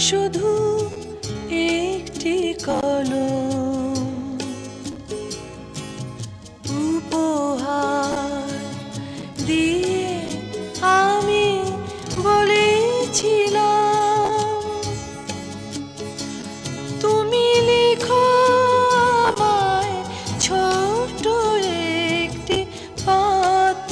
শুধু একটি কলম উপহার দিয়ে আমি বলেছিলাম, তুমি লিখো আমায় ছোট একটি পত্র,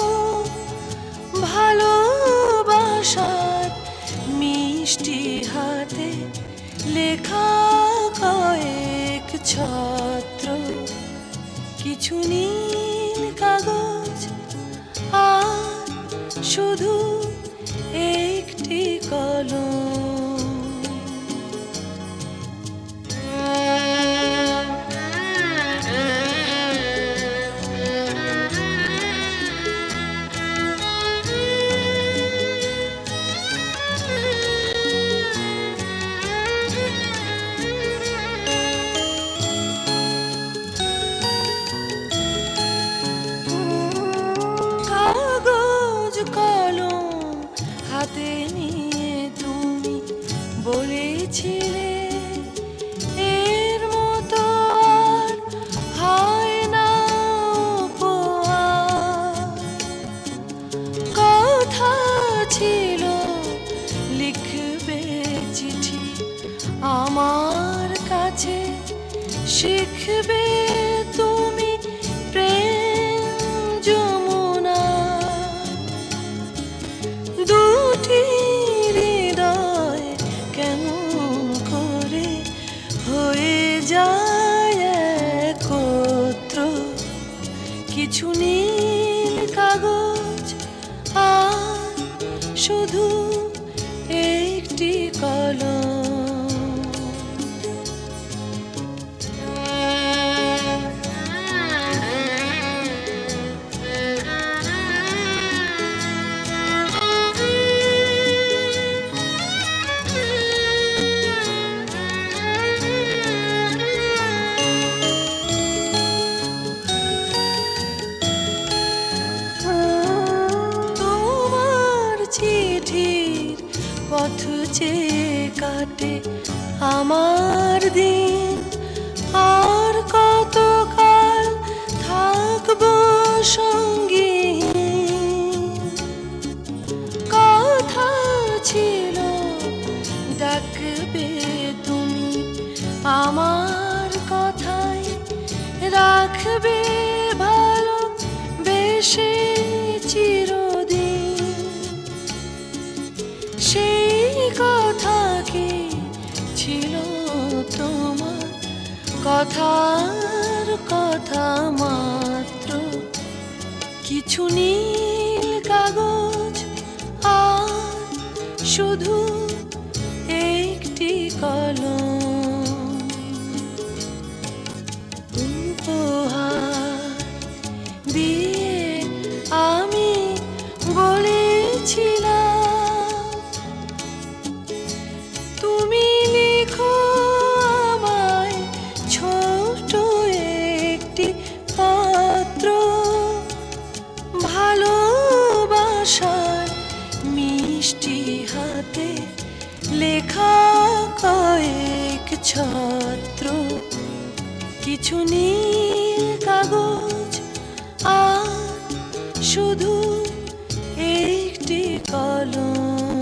ভালোবাসার মিষ্টি হাতে লেখা কয়েক ছত্র। কিছু নীল কাগজ আর শুধু একটি কলম। কলম হাতে নিয়ে তুমি বলেছিলে, এর মতো আর হয় না উপহার। কথা ছিল লিখবে চিঠি আমার কাছে, শিখবে তুমি প্রেম যমুনা। দুটি হৃদয় কেমন করে হয়ে যায় একত্র। কিছু নীল কাগজ আর শুধু একটি কলম। চিঠির পথ চেয়ে কাটে আমার দিন, আর কতকাল থাকবো সঙ্গী। কথা ছিল ডাকবে তুমি আমার কথায়, রাখবে ভালো বেশে চিরদিন। সেই কথা কি ছিল তোমার, কথার কথা মাত্র। কিছু নীল কাগজ আর শুধু একটি কলম উপহার দিয়ে আমি বলেছিলাম, তুমি লিখো আমায় ছোট একটি পত্র, ভালোবাসার মিষ্টি হাতে লেখা কয়েক ছত্র। কিছু নীল কাগজ আর শুধু একটি কলম।